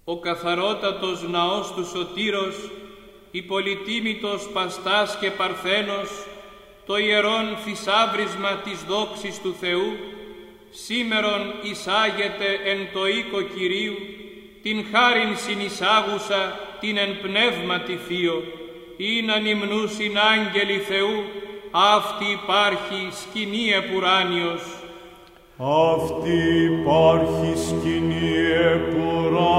Ο καθαρότατος ναός του Σωτήρος, η πολυτίμητος Παστάς και Παρθένος, το ιερόν θησάβρισμα της δόξης του Θεού, σήμερον εισάγεται εν το οίκο Κυρίου, την χάριν συνεισάγουσα την εν πνεύματι Θείο, ειν ανυμνούσιν άγγελοι Θεού, αυτή υπάρχει σκηνή επουράνιος. Αυτή υπάρχει σκηνή επουράνιος.